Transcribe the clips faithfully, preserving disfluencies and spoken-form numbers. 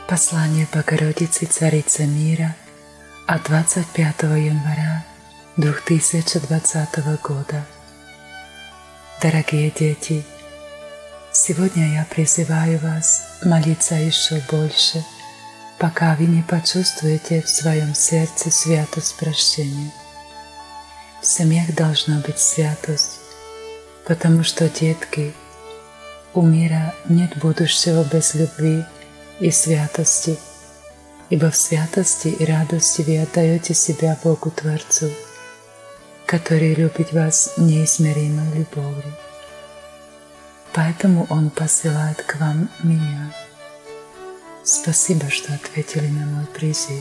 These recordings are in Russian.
Послание Богородицы Царицы Мира от двадцать пятого января две тысячи двадцатого года. Дорогие дети, сегодня я призываю вас молиться еще больше, пока вы не почувствуете в своем сердце святость прощения. В семьях должна быть святость, потому что, детки, у мира нет будущего без любви и святости, ибо в святости и радости вы отдаете себя Богу Творцу, который любит вас неизмеримой любовью. Поэтому Он посылает к вам меня. Спасибо, что ответили на мой призыв.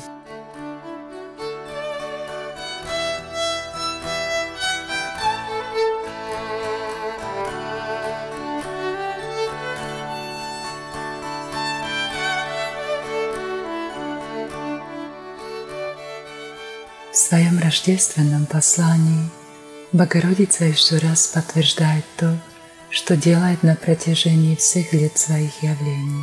В своем рождественном послании Богородица еще раз подтверждает то, что делает на протяжении всех лет своих явлений.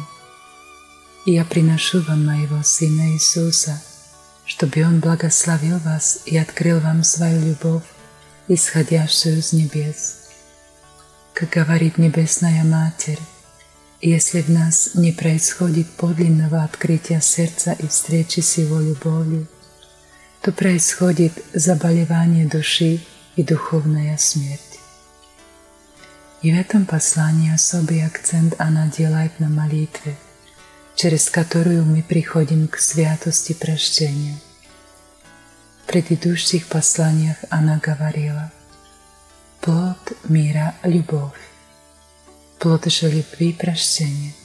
«Я приношу вам моего Сына Иисуса, чтобы Он благословил вас и открыл вам свою любовь, исходящую с небес». Как говорит Небесная Матерь, если в нас не происходит подлинного открытия сердца и встречи с Его любовью, то происходит заболевание души и духовная смерть. И в этом послании особый акцент она делает на молитве, через которую мы приходим к святости прощения. В предыдущих посланиях она говорила: «Плод мира – любовь, плод же любви – прощение».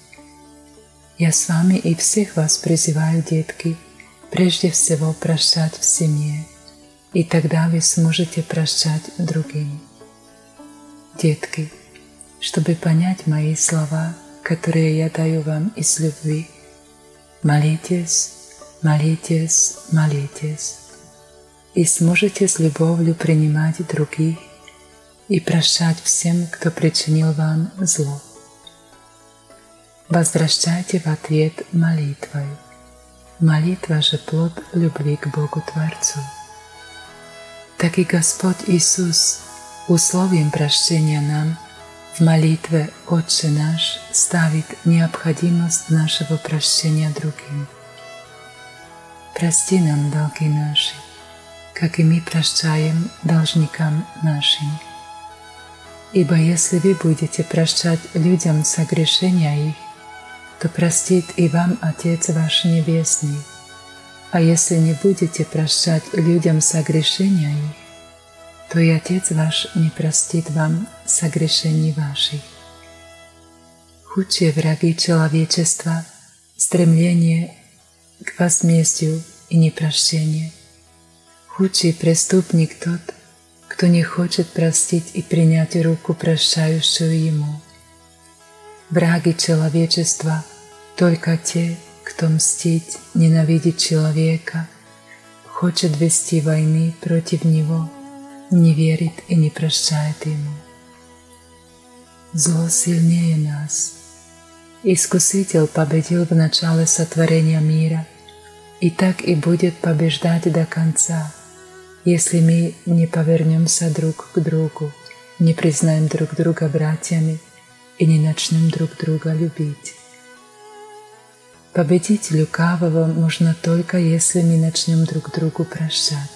Я с вами и всех вас призываю, детки, прежде всего прощать в семье, и тогда вы сможете прощать другим. Детки, чтобы понять мои слова, которые я даю вам из любви, молитесь, молитесь, молитесь, и сможете с любовью принимать других и прощать всем, кто причинил вам зло. Возвращайте в ответ молитвой. Молитва же плод любви к Богу Творцу. Так и Господь Иисус условием прощения нам в молитве «Отче наш» ставит необходимость нашего прощения другим. «Прости нам долги наши, как и мы прощаем должникам нашим. Ибо если вы будете прощать людям согрешения их, то простит и вам Отец ваш Небесный. А если не будете прощать людям согрешения их, то и Отец ваш не простит вам согрешений ваших». Худшие враги человечества – стремление к возмездию и непрощение. Худший преступник тот, кто не хочет простить и принять руку, прощающую ему. Враги человечества – только те, кто мстит, ненавидит человека, хочет вести войны против него, не верит и не прощает ему. Зло сильнее нас. Искуситель победил в начале сотворения мира, и так и будет побеждать до конца, если мы не повернемся друг к другу, не признаем друг друга братьями и не начнем друг друга любить. Победить лукавого можно только, если мы начнем друг другу прощать.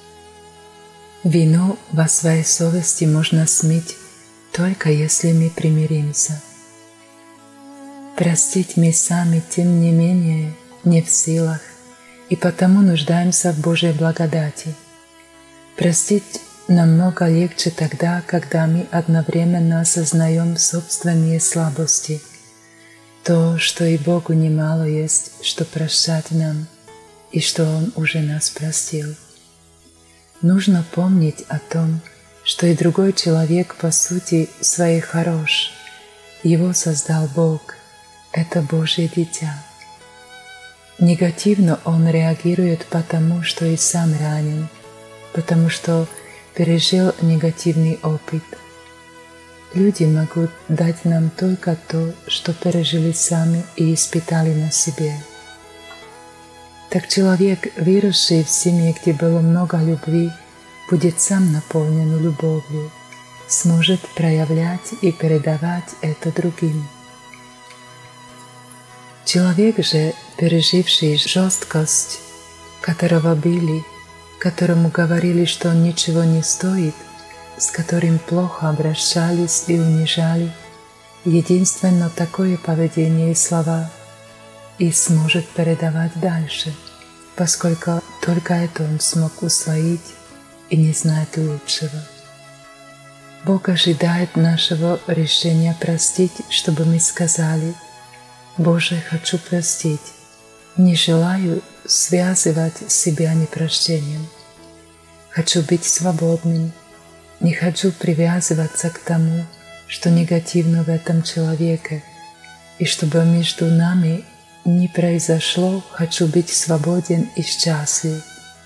Вину во своей совести можно смыть только если мы примиримся. Простить мы сами, тем не менее, не в силах, и потому нуждаемся в Божьей благодати. Простить намного легче тогда, когда мы одновременно осознаем собственные слабости, то, что и Богу немало есть, что прощать нам, и что Он уже нас простил. Нужно помнить о том, что и другой человек по сути своей хорош. Его создал Бог, это Божье дитя. Негативно он реагирует потому, что и сам ранен, потому что пережил негативный опыт. Люди могут дать нам только то, что пережили сами и испытали на себе. так человек, выросший в семье, где было много любви, будет сам наполнен любовью, сможет проявлять и передавать это другим. Человек же, переживший жесткость, которого били, которому говорили, что он ничего не стоит, с которым плохо обращались и унижали, единственно такое поведение и слова и сможет передавать дальше, поскольку только это он смог усвоить и не знает лучшего. Бог ожидает нашего решения простить, чтобы мы сказали: «Боже, хочу простить, не желаю связывать себя непрощением. Хочу быть свободным, не хочу привязываться к тому, что негативно в этом человеке, и чтобы между нами не произошло, хочу быть свободен и счастлив.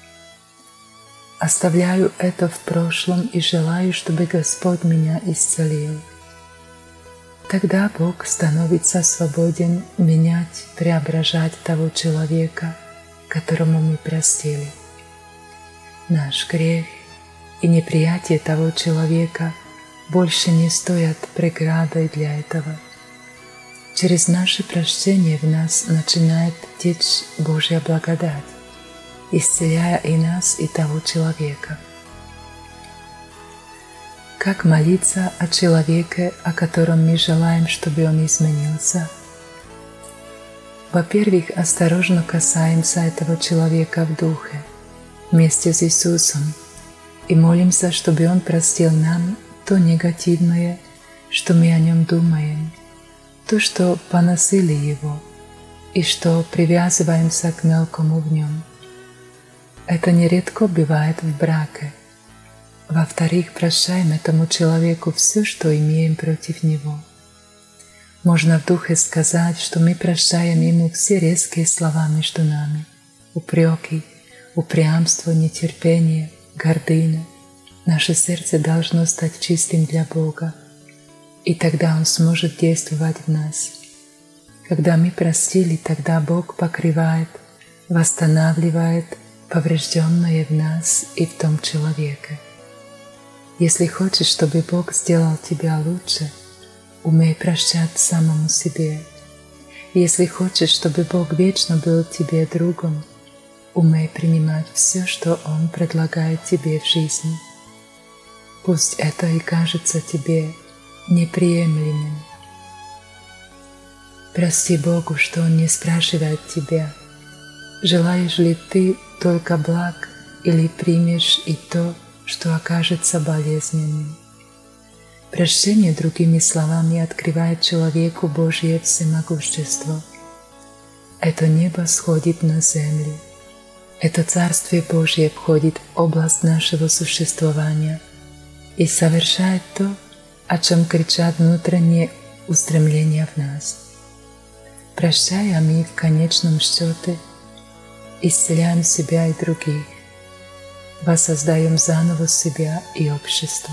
Оставляю это в прошлом и желаю, чтобы Господь меня исцелил». Тогда Бог становится свободен менять, преображать того человека, которому мы простили. Наш грех и неприятие того человека больше не стоят преградой для этого. Через наше прощение в нас начинает течь Божья благодать, исцеляя и нас, и того человека. Как молиться о человеке, о котором мы желаем, чтобы он изменился? Во-первых, осторожно касаемся этого человека в духе, вместе с Иисусом, и молимся, чтобы Он простил нам то негативное, что мы о нем думаем, то, что поносили его, и что привязываемся к мелкому в нем. Это нередко бывает в браке. Во-вторых, прощаем этому человеку все, что имеем против него. Можно в духе сказать, что мы прощаем ему все резкие слова между нами, упреки, упрямство, нетерпение, гордыня. Наше сердце должно стать чистым для Бога, и тогда Он сможет действовать в нас. Когда мы простили, тогда Бог покрывает, восстанавливает поврежденное в нас и в том человеке. Если хочешь, чтобы Бог сделал тебя лучше, умей прощать самому себе. Если хочешь, чтобы Бог вечно был тебе другом, умей принимать все, что Он предлагает тебе в жизни. Пусть это и кажется тебе неприемлемым. Прости Богу, что Он не спрашивает тебя, желаешь ли ты только благ или примешь и то, что окажется болезненным. Прощение, другими словами, открывает человеку Божье всемогущество. Это небо сходит на землю. Это Царствие Божье входит в область нашего существования и совершает то, о чем кричат внутренние устремления в нас. Прощая, мы в конечном счете исцеляем себя и других, воссоздаем заново себя и общество.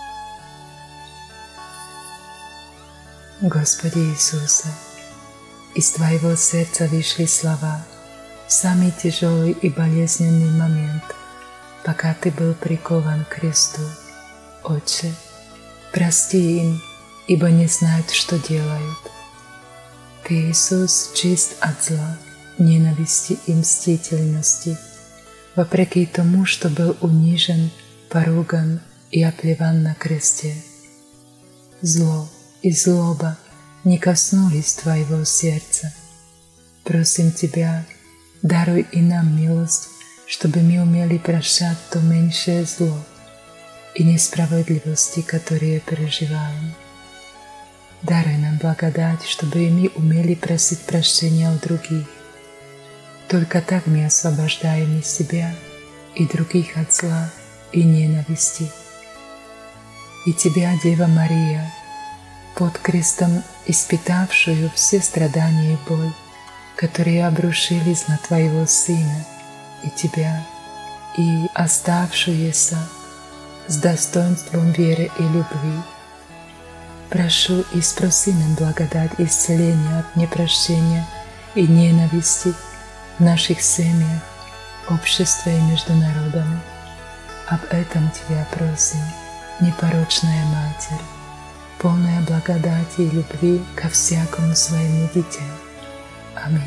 Господи Иисусе, из Твоего сердца вышли слова в самый тяжелый и болезненный момент, пока Ты был прикован к кресту. Отче, прости им, ибо не знают, что делают. Ты, Иисус, чист от зла, ненависти и мстительности, вопреки тому, что был унижен, поруган и оплеван на кресте. Зло и злоба не коснулись Твоего сердца. Просим Тебя, даруй и нам милость, чтобы мы умели прощать то меньшее зло и несправедливости, которые переживаем. Даруй нам благодать, чтобы и мы умели просить прощения у других. Только так мы освобождаем и себя, и других от зла и ненависти. И Тебя, Дева Мария, под крестом испытавшую все страдания и боль, которые обрушились на Твоего Сына и Тебя, и оставшуюся с достоинством веры и любви. Прошу и спроси нам благодать исцеления от непрощения и ненависти, в наших семьях, обществе и между народами. Об этом Тебя просим, непорочная Матерь, полная благодати и любви ко всякому своему дитя. Аминь.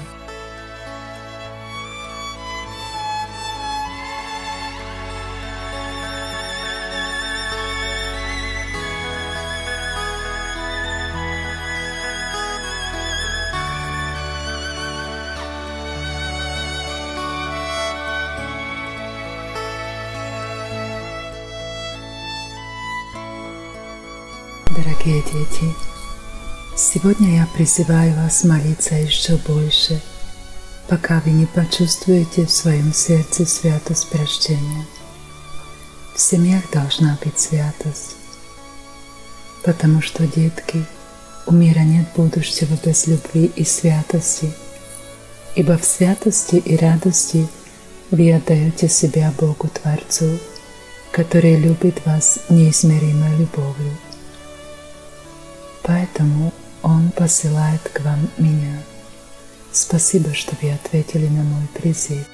Дорогие дети, сегодня я призываю вас молиться еще больше, пока вы не почувствуете в своем сердце святость прощения. В семьях должна быть святость, потому что, детки, у мира нет будущего без любви и святости, ибо в святости и радости вы отдаете себя Богу Творцу, который любит вас неизмеримой любовью. Поэтому Он посылает к вам меня. Спасибо, что вы ответили на мой призыв.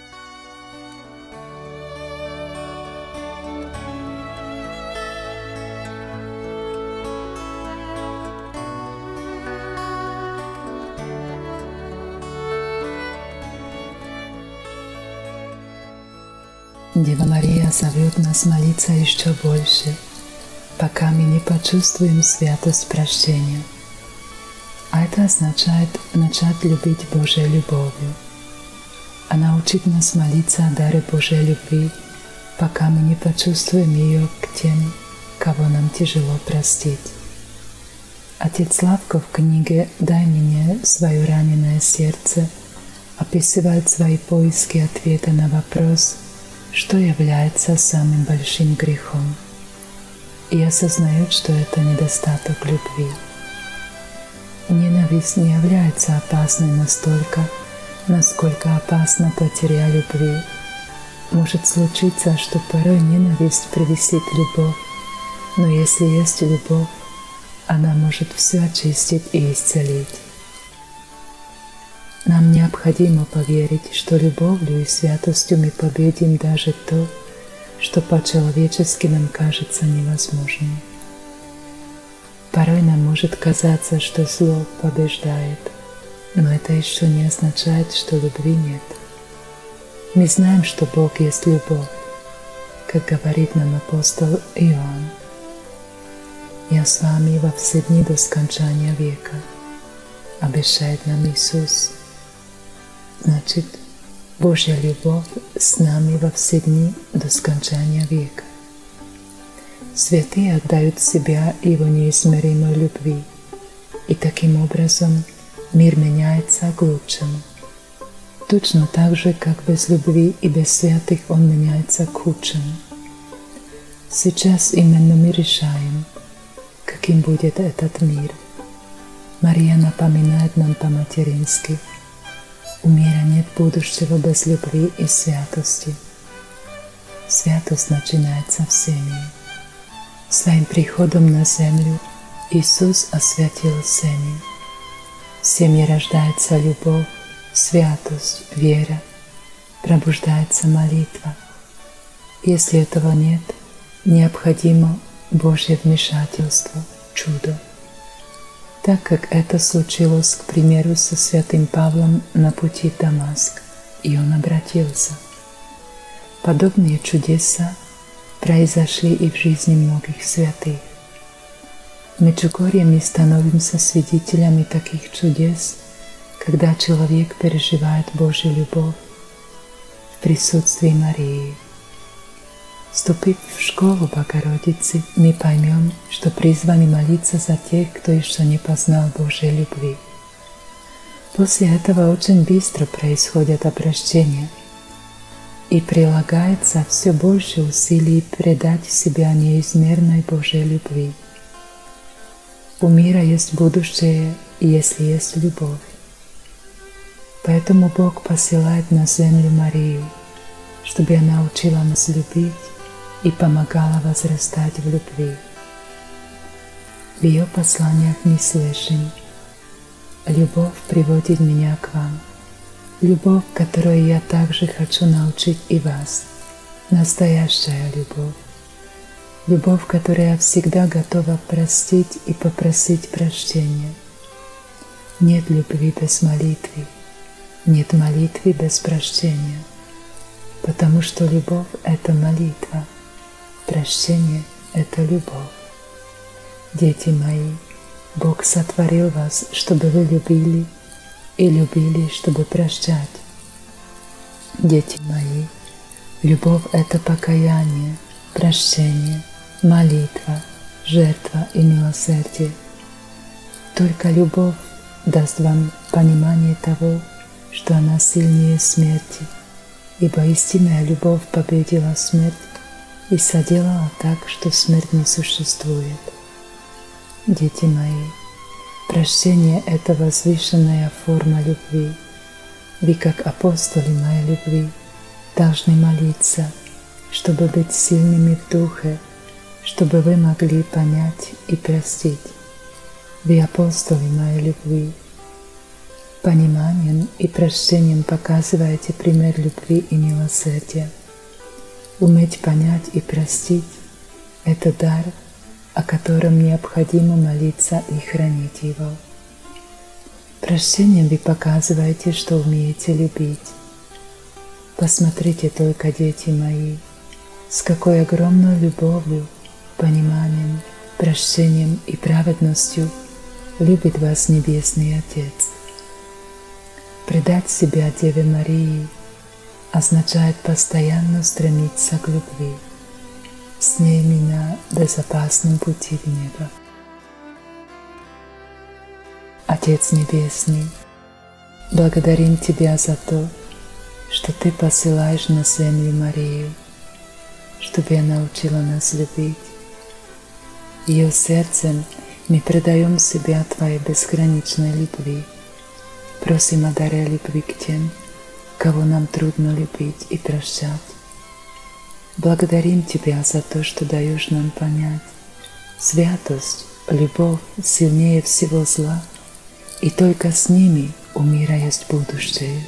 Дева Мария зовет нас молиться еще больше, пока мы не почувствуем святость прощения. А это означает начать любить Божьей любовью. Она учит нас молиться о даре Божьей любви, пока мы не почувствуем ее к тем, кого нам тяжело простить. Отец Славко в книге «Дай мне свое раненое сердце» описывает свои поиски ответа на вопрос, что является самым большим грехом, и осознают, что это недостаток любви. Ненависть не является опасной настолько, насколько опасна потеря любви. Может случиться, что порой ненависть превысит любовь, но если есть любовь, она может все очистить и исцелить. Нам необходимо поверить, что любовью и святостью мы победим даже то, что по-человечески нам кажется невозможным. Порой нам может казаться, что зло побеждает, но это еще не означает, что любви нет. Мы знаем, что Бог есть любовь, как говорит нам апостол Иоанн. «Я с вами во все дни до скончания века», обещает нам Иисус. Значит, Божья любовь с нами во все дни до скончания века. Святые отдают себя Его неизмеримой любви, и таким образом мир меняется к лучшему. Точно так же, как без любви и без святых он меняется к худшему. Сейчас именно мы решаем, каким будет этот мир. Мария напоминает нам по-матерински: у мира нет будущего без любви и святости. Святость начинается в семье. Своим приходом на землю Иисус освятил семью. В семье рождается любовь, святость, вера, пробуждается молитва. Если этого нет, необходимо Божье вмешательство, чудо. Так как это случилось, к примеру, со святым Павлом на пути в Дамаск, и он обратился. Подобные чудеса произошли и в жизни многих святых. В Меджугорье мы становимся свидетелями таких чудес, когда человек переживает Божью любовь в присутствии Марии. Вступив в школу Богородицы, мы поймем, что призваны молиться за тех, кто еще не познал Божьей любви. После этого очень быстро происходят обращения, и прилагается все больше усилий предать себя неизмерной Божьей любви. У мира есть будущее, если есть любовь. Поэтому Бог посылает на землю Марию, чтобы она учила нас любить и помогала возрастать в любви. В ее посланиях мы слышим: «Любовь приводит меня к вам, Любовь, которую я также хочу научить и вас. Настоящая любовь. Любовь, которая всегда готова простить и попросить прощения. Нет любви без молитвы. Нет молитвы без прощения. Потому что любовь – это молитва. Прощение – это любовь. Дети мои, Бог сотворил вас, чтобы вы любили, и любили, чтобы прощать. Дети мои, любовь – это покаяние, прощение, молитва, жертва и милосердие. Только любовь даст вам понимание того, что она сильнее смерти, ибо истинная любовь победила смерть и соделала так, что смерть не существует. Дети мои, прощение – это возвышенная форма любви. Вы, как апостолы моей любви, должны молиться, чтобы быть сильными в духе, чтобы вы могли понять и простить. Вы апостолы моей любви. Пониманием и прощением показываете пример любви и милосердия. Уметь понять и простить – это дар, о котором необходимо молиться и хранить его. Прощением вы показываете, что умеете любить. Посмотрите только, дети мои, с какой огромной любовью, пониманием, прощением и праведностью любит вас Небесный Отец. Предать себя Деве Марии означает постоянно стремиться к любви. С ней на безопасном пути в небо. Отец Небесный, благодарим Тебя за то, что Ты посылаешь на землю Марию, чтобы она научила нас любить. Ее сердцем мы предаем себя Твоей безграничной любви. Просим о даре любви к тем, кого нам трудно любить и прощать. Благодарим Тебя за то, что даешь нам понять. Святость, любовь сильнее всего зла, и только с ними у мира есть будущее.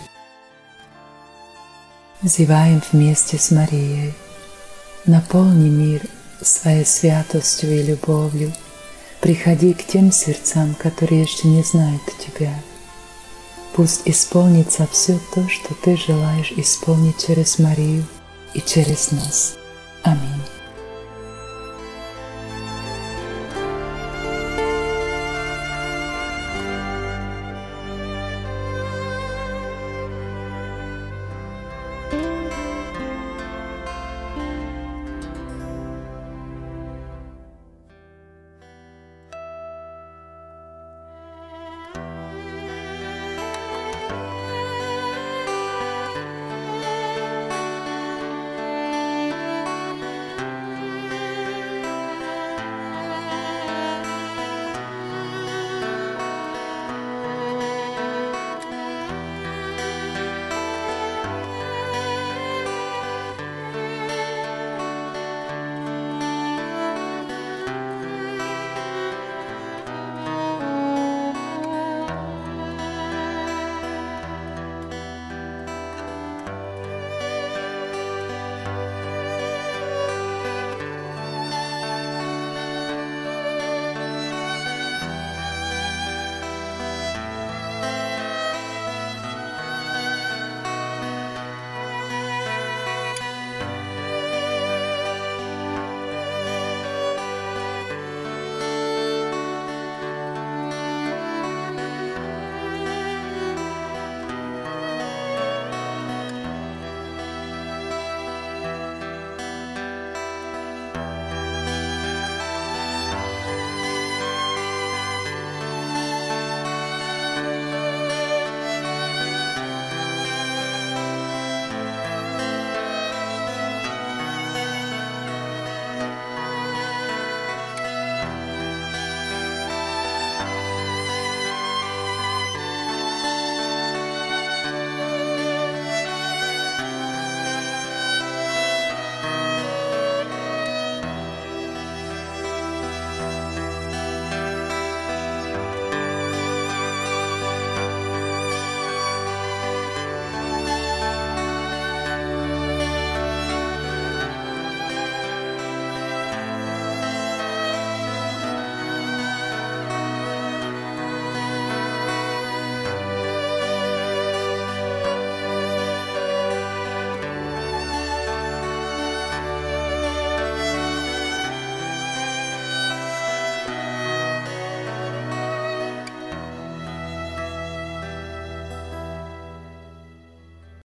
Взываем вместе с Марией. Наполни мир своей святостью и любовью. Приходи к тем сердцам, которые еще не знают Тебя. Пусть исполнится все то, что Ты желаешь исполнить через Марию и через нас. Аминь.